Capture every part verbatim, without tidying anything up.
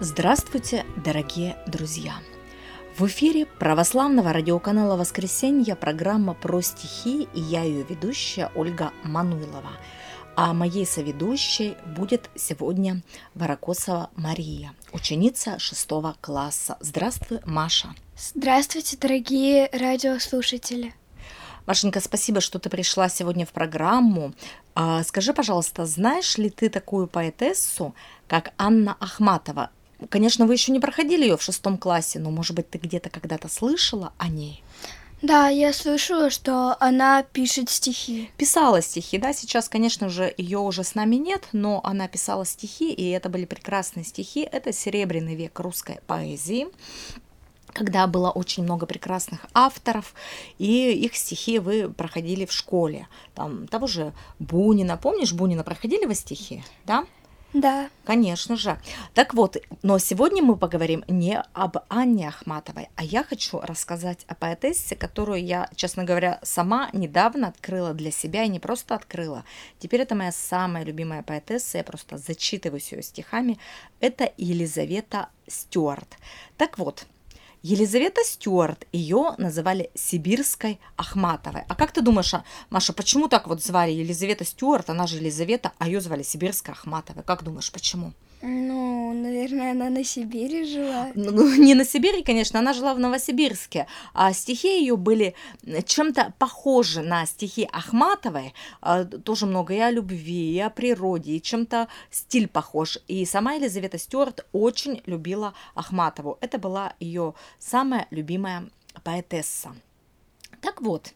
Здравствуйте, дорогие друзья! В эфире православного радиоканала «Воскресенье» программа про стихи, и я ее ведущая Ольга Мануйлова. А моей соведущей будет сегодня Варакосова Мария, ученица шестого класса. Здравствуй, Маша! Здравствуйте, дорогие радиослушатели! Машенька, спасибо, что ты пришла сегодня в программу. А, скажи, пожалуйста, знаешь ли ты такую поэтессу, как Анна Ахматова? Конечно, вы еще не проходили ее в шестом классе, но, может быть, ты где-то когда-то слышала о ней? Да, я слышала, что она пишет стихи. Писала стихи, да, сейчас, конечно же, ее уже с нами нет, но она писала стихи, и это были прекрасные стихи. Это серебряный век русской поэзии, когда было очень много прекрасных авторов, и их стихи вы проходили в школе. Там того же Бунина, помнишь, Бунина проходили вы стихи, да? Да. Конечно же. Так вот, но сегодня мы поговорим не об Анне Ахматовой, а я хочу рассказать о поэтессе, которую я, честно говоря, сама недавно открыла для себя, и не просто открыла. Теперь это моя самая любимая поэтесса, я просто зачитываюсь ее стихами. Это Елизавета Стюарт. Так вот, Елизавета Стюарт, ее называли Сибирской Ахматовой. А как ты думаешь, Маша, почему так вот звали Елизавета Стюарт, она же Елизавета, а ее звали Сибирской Ахматовой? Как думаешь, почему? Ну, наверное, она на Сибири жила. Ну, не на Сибири, конечно, она жила в Новосибирске, а стихи ее были чем-то похожи на стихи Ахматовой, тоже много и о любви, и о природе, и чем-то стиль похож. И сама Елизавета Стюарт очень любила Ахматову. Это была ее самая любимая поэтесса. Так вот,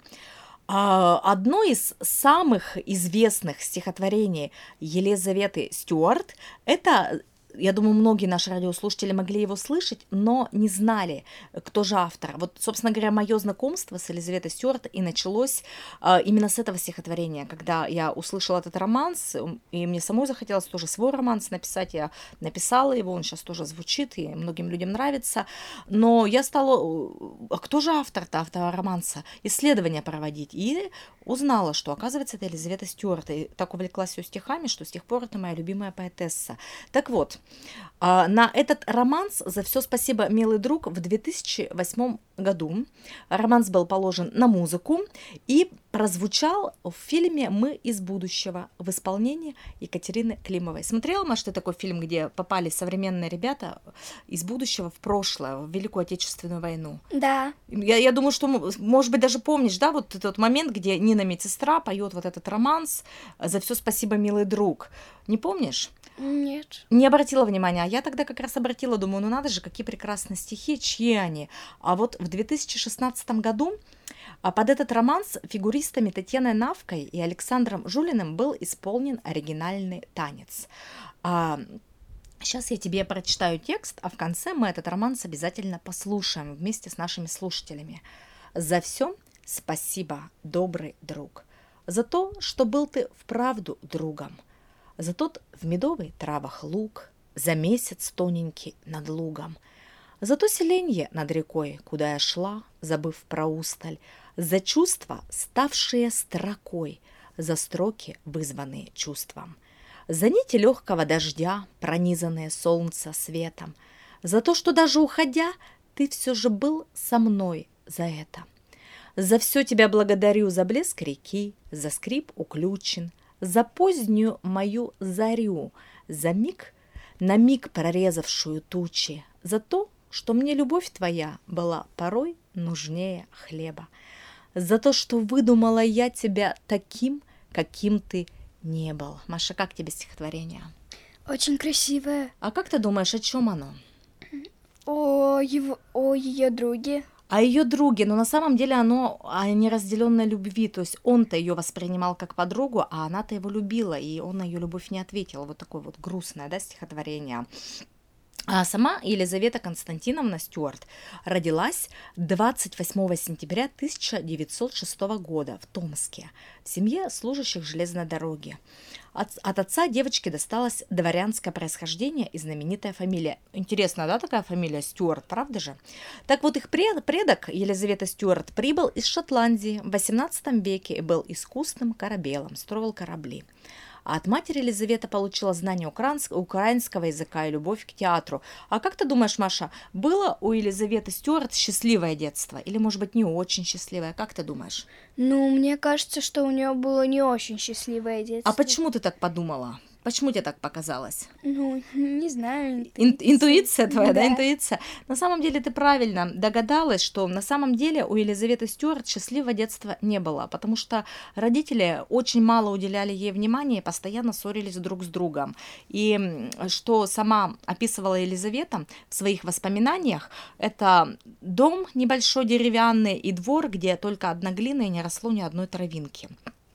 одно из самых известных стихотворений Елизаветы Стюарт – это, я думаю, многие наши радиослушатели могли его слышать, но не знали, кто же автор. Вот, собственно говоря, мое знакомство с Елизаветой Стюарт и началось а, именно с этого стихотворения, когда я услышала этот романс, и мне самой захотелось тоже свой романс написать. Я написала его, он сейчас тоже звучит, и многим людям нравится. Но я стала... А кто же автор-то этого романса? Исследования проводить. И узнала, что, оказывается, это Елизавета Стюарт. И так увлеклась ее стихами, что с тех пор это моя любимая поэтесса. Так вот, на этот романс «За все спасибо, милый друг» в две тысячи восьмом году романс был положен на музыку и прозвучал в фильме «Мы из будущего» в исполнении Екатерины Климовой. Смотрела, Маш, что такой фильм, где попали современные ребята из будущего в прошлое, в Великую Отечественную войну? Да. Я, я думаю, что, может быть, даже помнишь, да, вот тот момент, где Нина Медсестра поет вот этот романс «За все спасибо, милый друг». Не помнишь? Нет. Не обратила внимания, а я тогда как раз обратила, думаю, ну надо же, какие прекрасные стихи, чьи они. А вот в две тысячи шестнадцатом году под этот романс фигуристами Татьяной Навкой и Александром Жулиным был исполнен оригинальный танец. А, сейчас я тебе прочитаю текст, а в конце мы этот романс обязательно послушаем вместе с нашими слушателями. «За все спасибо, добрый друг, за то, что был ты вправду другом, за тот в медовой травах луг, за месяц тоненький над лугом, за то селенье над рекой, куда я шла, забыв про усталь, за чувства, ставшие строкой, за строки, вызванные чувством, за нити легкого дождя, пронизанные солнца светом, за то, что даже уходя, ты все же был со мной за это. За все тебя благодарю, за блеск реки, за скрип уключен, за позднюю мою зарю, за миг, на миг прорезавшую тучи, за то, что мне любовь твоя была порой нужнее хлеба, за то, что выдумала я тебя таким, каким ты не был». Маша, как тебе стихотворение? Очень красивое. А как ты думаешь, о чем оно? О его, о ее друге. О ее друге, но на самом деле оно о неразделенной любви, то есть он-то ее воспринимал как подругу, а она-то его любила, и он на ее любовь не ответил. Вот такое вот грустное, да, стихотворение. А сама Елизавета Константиновна Стюарт родилась двадцать восьмого сентября тысяча девятьсот шестого года в Томске, в семье служащих железной дороги. От, от отца девочке досталось дворянское происхождение и знаменитая фамилия. Интересная, да, такая фамилия Стюарт, правда же? Так вот, их пред, предок Елизавета Стюарт прибыл из Шотландии в восемнадцатом веке и был искусным корабелом, строил корабли. А от матери Елизавета получила знание украинс- украинского языка и любовь к театру. А как ты думаешь, Маша, было у Елизаветы Стюарт счастливое детство? Или, может быть, не очень счастливое? Как ты думаешь? Ну, мне кажется, что у нее было не очень счастливое А детство. почему ты так подумала? Почему тебе так показалось? Ну, не знаю. Ин- Интуиция. интуиция твоя, да, Да. интуиция. На самом деле ты правильно догадалась, что на самом деле у Елизаветы Стюарт счастливого детства не было, потому что родители очень мало уделяли ей внимания и постоянно ссорились друг с другом. И м, что сама описывала Елизавета в своих воспоминаниях, это дом небольшой деревянный и двор, где только одна глина и не росло ни одной травинки.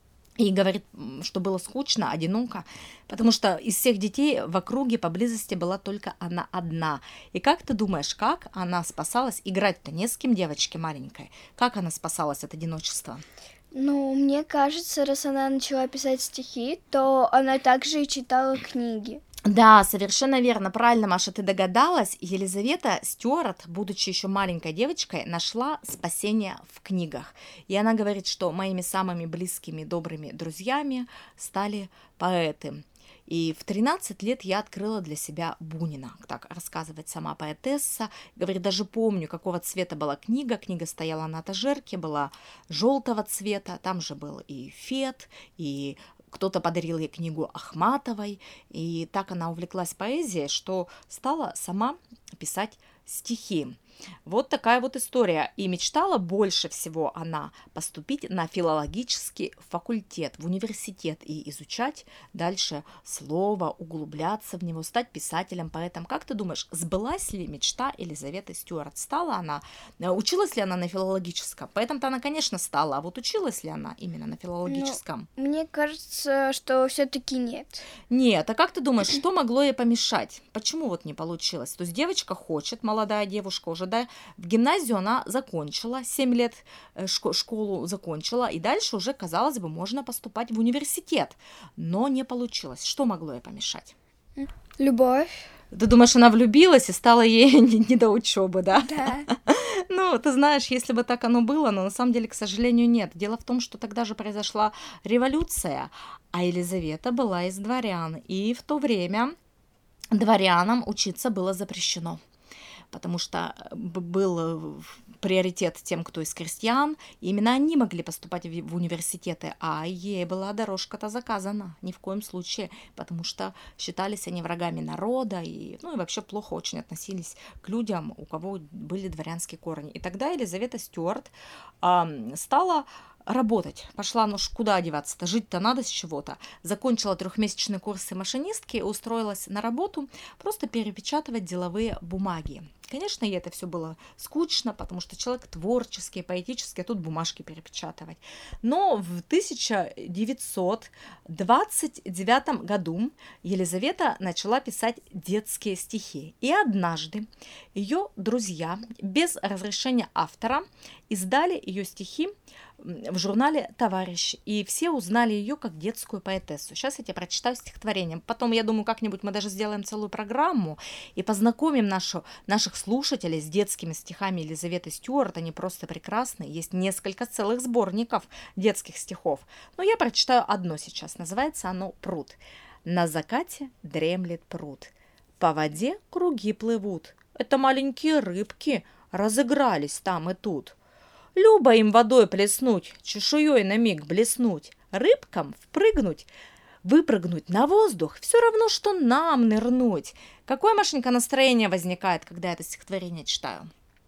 И говорит, м, что было скучно, одиноко, потому что из всех детей в округе поблизости была только она одна. И как ты думаешь, как она спасалась? Играть-то не с кем, девочке маленькой. Как она спасалась от одиночества? Ну, мне кажется, раз она начала писать стихи, то она также и читала книги. Да, совершенно верно, правильно, Маша, ты догадалась. Елизавета Стюарт, будучи еще маленькой девочкой, нашла спасение в книгах. И она говорит, что моими самыми близкими, добрыми друзьями стали поэты. И в тринадцать лет я открыла для себя Бунина. Так рассказывает сама поэтесса. Говорит, даже помню, какого цвета была книга. Книга стояла на этажерке, была желтого цвета. Там же был и фет, и кто-то подарил ей книгу Ахматовой. И так она увлеклась поэзией, что стала сама писать стихи. Вот такая вот история. И мечтала больше всего она поступить на филологический факультет, в университет и изучать дальше слово, углубляться в него, стать писателем, поэтом. Как ты думаешь, сбылась ли мечта Елизаветы Стюарт? Стала она, э, училась ли она на филологическом? Поэтому-то она, конечно, стала. А вот училась ли она именно на филологическом? Ну, мне кажется, что все-таки нет. Нет, а как ты думаешь, что могло ей помешать? Почему вот не получилось? То есть девочка хочет, молодая девушка уже, да, в гимназию она закончила, семь лет э, шко- школу закончила, и дальше уже, казалось бы, можно поступать в университет, но не получилось. Что могло ей помешать? Любовь. Ты думаешь, она влюбилась и стала ей не, не до учебы, да? Да. Ну, ты знаешь, если бы так оно было, но на самом деле, к сожалению, нет. Дело в том, что тогда же произошла революция, а Елизавета была из дворян, и в то время дворянам учиться было запрещено, потому что б- был э, приоритет тем, кто из крестьян, и именно они могли поступать в в университеты, а ей была дорожка-то заказана, ни в коем случае, потому что считались они врагами народа, и, ну, и вообще плохо очень относились к людям, у кого были дворянские корни. И тогда Елизавета Стюарт ам, стала работать. Пошла, ну ж куда одеваться-то, жить-то надо с чего-то. Закончила трехмесячные курсы машинистки и устроилась на работу просто перепечатывать деловые бумаги. Конечно, ей это все было скучно, потому что человек творческий, поэтический, а тут бумажки перепечатывать. Но в тысяча девятьсот двадцать девятом году Елизавета начала писать детские стихи. И однажды ее друзья без разрешения автора издали ее стихи в журнале «Товарищ», и все узнали ее как детскую поэтессу. Сейчас я тебе прочитаю стихотворение. Потом, я думаю, как-нибудь мы даже сделаем целую программу и познакомим нашу, наших слушателей с детскими стихами Елизаветы Стюарт. Они просто прекрасные. Есть несколько целых сборников детских стихов. Но я прочитаю одно сейчас. Называется оно «Пруд». «На закате дремлет пруд, по воде круги плывут. Это маленькие рыбки разыгрались там и тут. Любо им водой плеснуть, чешуей на миг блеснуть, рыбкам впрыгнуть, выпрыгнуть на воздух, все равно, что нам нырнуть». Какое, Машенька, настроение возникает, когда я это стихотворение читаю?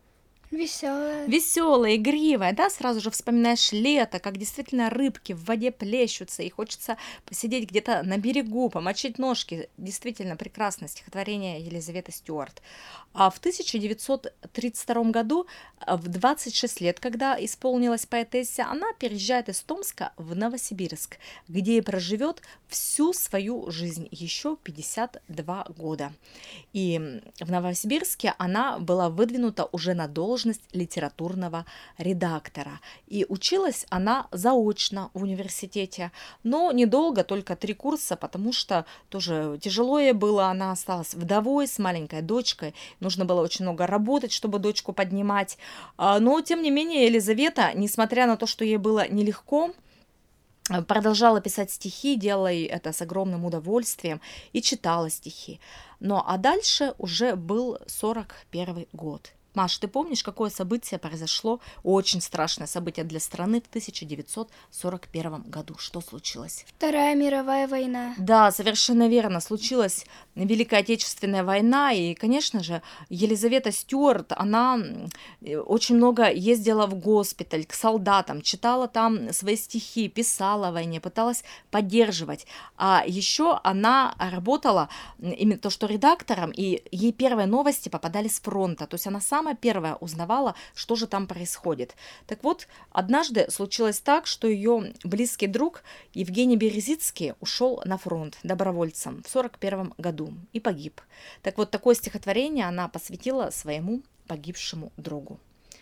Веселая. Веселая, игривая, да, сразу же вспоминаешь лето, как действительно рыбки в воде плещутся, и хочется посидеть где-то на берегу, помочить ножки. Действительно прекрасное стихотворение Елизаветы Стюарт. А в тысяча девятьсот тридцать втором году, в двадцать шесть лет, когда исполнилась поэтессе, она переезжает из Томска в Новосибирск, где и проживет всю свою жизнь, еще пятьдесят два года. И в Новосибирске она была выдвинута уже на должность литературного редактора. И училась она заочно в университете, но недолго, только три курса, потому что тоже тяжело ей было, она осталась вдовой с маленькой дочкой, нужно было очень много работать, чтобы дочку поднимать. А, Но, тем не менее, Елизавета, несмотря на то, что ей было нелегко, продолжала писать стихи, делала это с огромным удовольствием и читала стихи. Ну а дальше уже был сорок первый год. Маш, ты помнишь, какое событие произошло, очень страшное событие для страны в тысяча девятьсот сорок первом году? Что случилось? Вторая мировая война. Да, совершенно верно. Случилась Великая Отечественная война, и, конечно же, Елизавета Стюарт, она очень много ездила в госпиталь к солдатам, читала там свои стихи, писала о войне, пыталась поддерживать. А еще она работала именно то, что редактором, и ей первые новости попадали с фронта. То есть она самая первая узнавала, что же там происходит. Так вот, однажды случилось так, что ее близкий друг Евгений Березицкий ушел на фронт добровольцем в сорок первом году и погиб. Так вот, такое стихотворение она посвятила своему погибшему другу.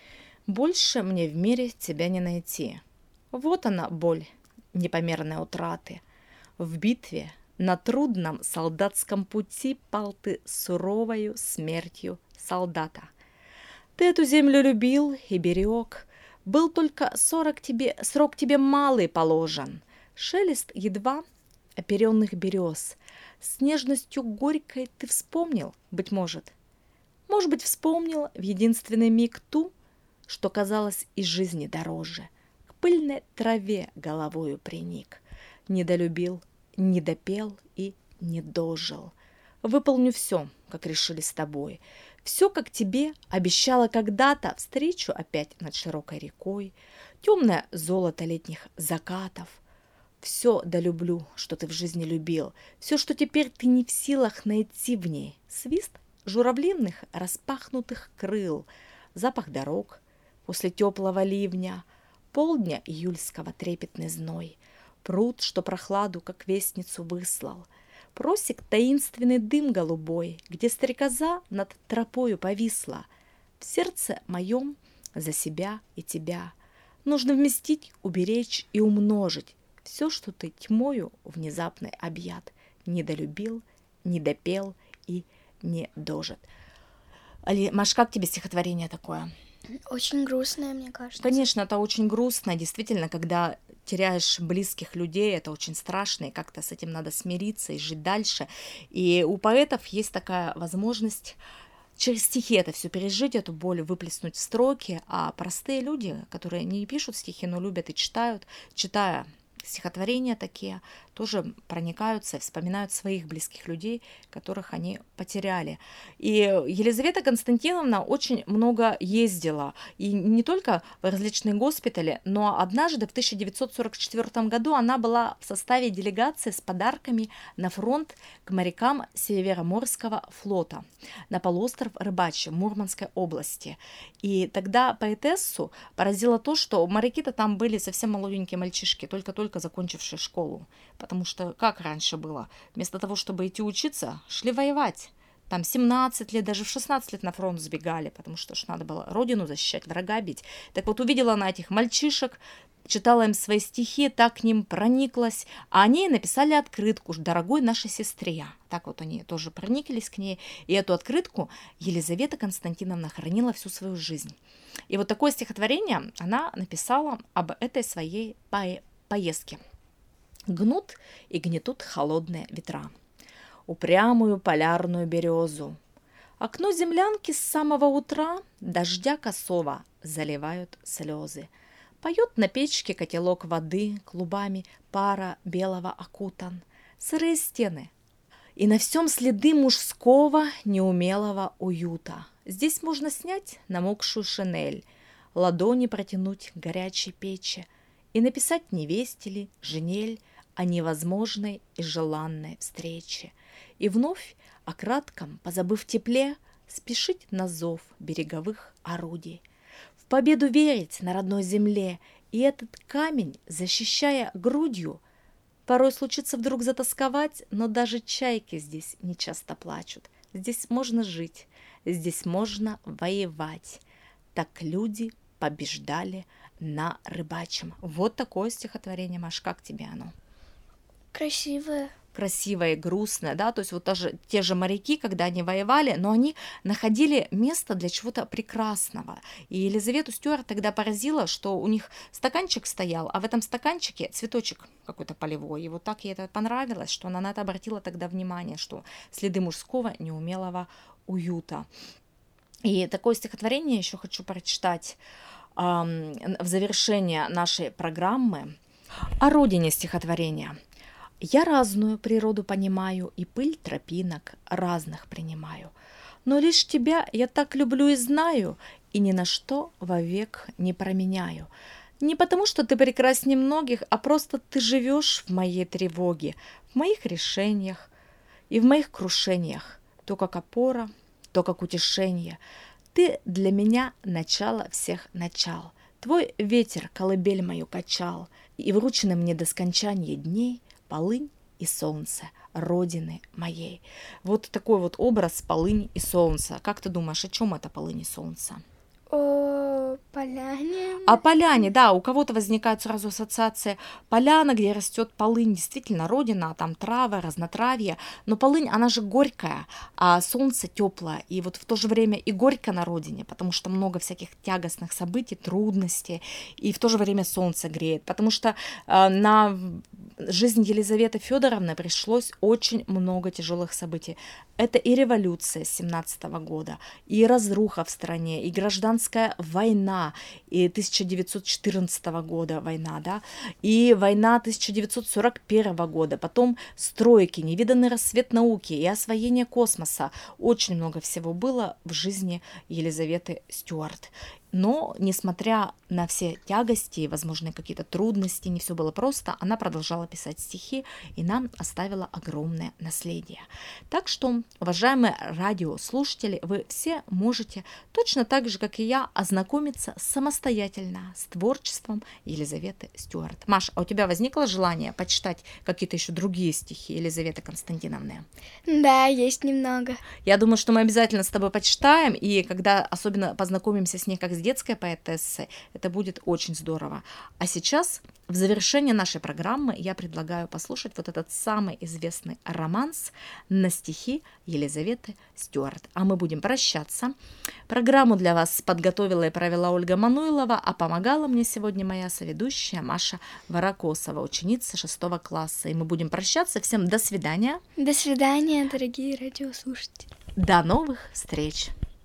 «Больше мне в мире тебя не найти. Вот она, боль непомерной утраты. В битве на трудном солдатском пути пал ты суровою смертью солдата. Ты эту землю любил и берег, был только сорок тебе, срок тебе малый положен. Шелест едва оперенных берез, с нежностью горькой ты вспомнил, быть может. Может быть, вспомнил в единственный миг ту, что казалось из жизни дороже. К пыльной траве головою приник, недолюбил, недопел и не дожил. Выполню все, как решили с тобой. Все, как тебе обещала когда-то, встречу опять над широкой рекой, темное золото летних закатов. Все долюблю, что ты в жизни любил, все, что теперь ты не в силах найти в ней. Свист журавлиных распахнутых крыл, запах дорог после теплого ливня, полдня июльского трепетный зной, пруд, что прохладу, как вестницу, выслал, просек таинственный дым голубой, где стрекоза над тропою повисла. В сердце моем за себя и тебя нужно вместить, уберечь и умножить все, что ты тьмою внезапной объят, недолюбил, недопел и не дожит. Али, Маш, как тебе стихотворение такое? Очень грустное, мне кажется. Конечно, это очень грустно, действительно, когда теряешь близких людей, это очень страшно, и как-то с этим надо смириться и жить дальше. И у поэтов есть такая возможность через стихи это все пережить, эту боль выплеснуть в строки, а простые люди, которые не пишут стихи, но любят и читают, читая стихотворения такие, тоже проникаются и вспоминают своих близких людей, которых они потеряли. И Елизавета Константиновна очень много ездила, и не только в различные госпитали, но однажды в тысяча девятьсот сорок четвёртом году она была в составе делегации с подарками на фронт к морякам Североморского флота на полуостров Рыбачий в Мурманской области. И тогда поэтессу поразило то, что моряки-то там были совсем молоденькие мальчишки, только-только закончившие школу. Потому что как раньше было? Вместо того, чтобы идти учиться, шли воевать. Там семнадцать лет, даже в шестнадцать лет на фронт сбегали, потому что ж надо было родину защищать, врага бить. Так вот, увидела она этих мальчишек, читала им свои стихи, так к ним прониклась, а они написали открытку «Дорогой нашей сестре». Так вот они тоже прониклись к ней, и эту открытку Елизавета Константиновна хранила всю свою жизнь. И вот такое стихотворение она написала об этой своей по- поездке. Гнут и гнетут холодные ветра, упрямую полярную березу. Окно землянки с самого утра дождя косого заливают слезы. Поет на печке котелок воды, клубами пара белого окутан. Сырые стены, и на всем следы мужского неумелого уюта. Здесь можно снять намокшую шинель, ладони протянуть к горячей печи и написать невесте ли, женель, о невозможной и желанной встрече. И вновь, о кратком, позабыв тепле, спешить на зов береговых орудий. В победу верить на родной земле, и этот камень, защищая грудью, порой случится вдруг затасковать, но даже чайки здесь не часто плачут. Здесь можно жить, здесь можно воевать. Так люди побеждали на Рыбачьем. Вот такое стихотворение, Маш, как тебе оно? Красивое. красивое и грустное, да, то есть вот даже те же моряки, когда они воевали, но они находили место для чего-то прекрасного. И Елизавету Стюарт тогда поразило, что у них стаканчик стоял, а в этом стаканчике цветочек какой-то полевой. И вот так ей это понравилось, что она на это обратила тогда внимание, что следы мужского неумелого уюта. И такое стихотворение еще хочу прочитать эм, в завершение нашей программы о родине стихотворения. «Я разную природу понимаю, и пыль тропинок разных принимаю. Но лишь тебя я так люблю и знаю, и ни на что вовек не променяю. Не потому, что ты прекраснее многих, а просто ты живешь в моей тревоге, в моих решениях и в моих крушениях, то как опора, то как утешение. Ты для меня начало всех начал. Твой ветер колыбель мою качал, и вручены мне до скончания дней полынь и солнце родины моей». Вот такой вот образ полынь и солнца. Как ты думаешь, о чем это полынь и солнце? О поляне. О поляне, да, у кого-то возникает сразу ассоциация поляна, где растет полынь, действительно родина, там травы, разнотравье, но полынь, она же горькая, а солнце теплое, и вот в то же время и горько на родине, потому что много всяких тягостных событий, трудностей, и в то же время солнце греет, потому что э, на жизнь Елизаветы Федоровны пришлось очень много тяжелых событий. Это и революция семнадцатого года, и разруха в стране, и гражданская война, и тысяча девятьсот четырнадцатого года война, да, и война тысяча девятьсот сорок первого года, потом стройки, невиданный рассвет науки и освоение космоса. Очень много всего было в жизни Елизаветы Стюарт. Но, несмотря на все тягости и, возможно, какие-то трудности, не все было просто, она продолжала писать стихи и нам оставила огромное наследие. Так что, уважаемые радиослушатели, вы все можете точно так же, как и я, ознакомиться самостоятельно с творчеством Елизаветы Стюарт. Маш, а у тебя возникло желание почитать какие-то еще другие стихи Елизаветы Константиновны? Да, есть немного. Я думаю, что мы обязательно с тобой почитаем, и когда особенно познакомимся с ней как с детской поэтессой, это будет очень здорово. А сейчас, в завершение нашей программы, я предлагаю послушать вот этот самый известный романс на стихи Елизаветы Стюарт. А мы будем прощаться. Программу для вас подготовила и провела Ольга Мануйлова, а помогала мне сегодня моя соведущая Маша Ворокосова, ученица шестого класса. И мы будем прощаться. Всем до свидания. До свидания, дорогие радиослушатели. До новых встреч.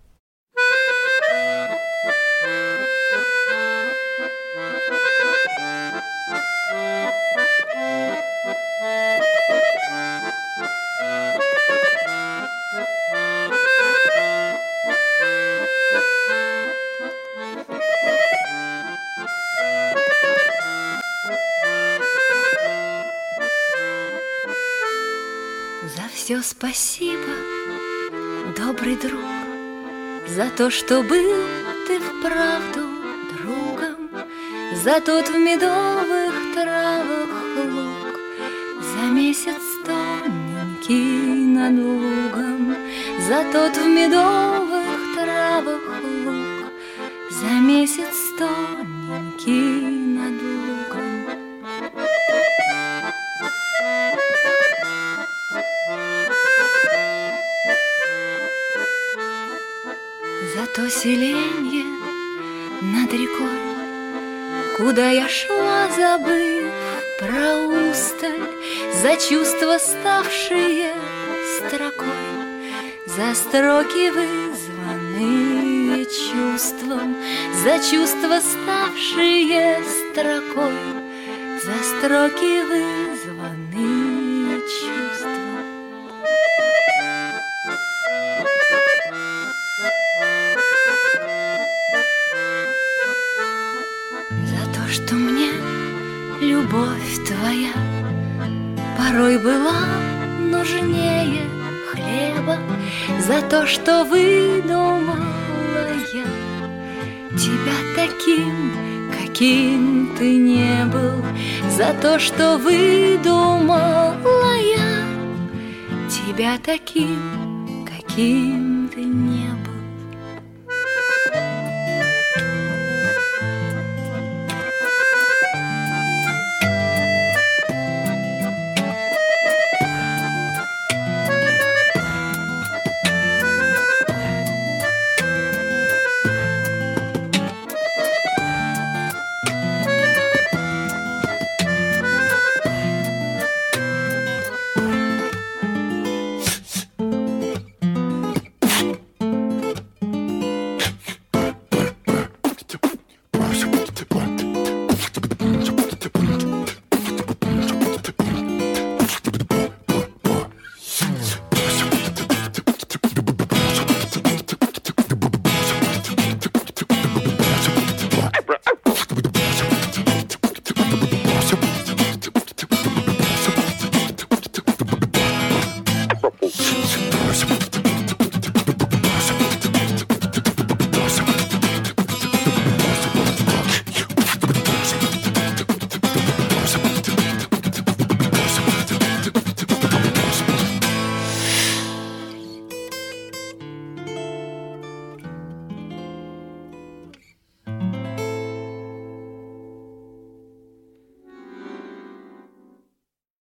За все спасибо, добрый друг, за то, что был ты вправду другом, за тот в медовых травах луг, за месяц тоненький над лугом, за тот в медовых травах луг, за месяц тоненький над лугом. За то селенье над рекой, куда я шла, забыв про усталь, за чувства, ставшие строкой, за строки, вызванные чувством, за чувства, ставшие строкой, за строки, вызванные чувством. Что мне любовь твоя порой была нужнее хлеба, за то, что выдумала я тебя таким, каким ты не был, за то, что выдумала я тебя таким, каким ты не был.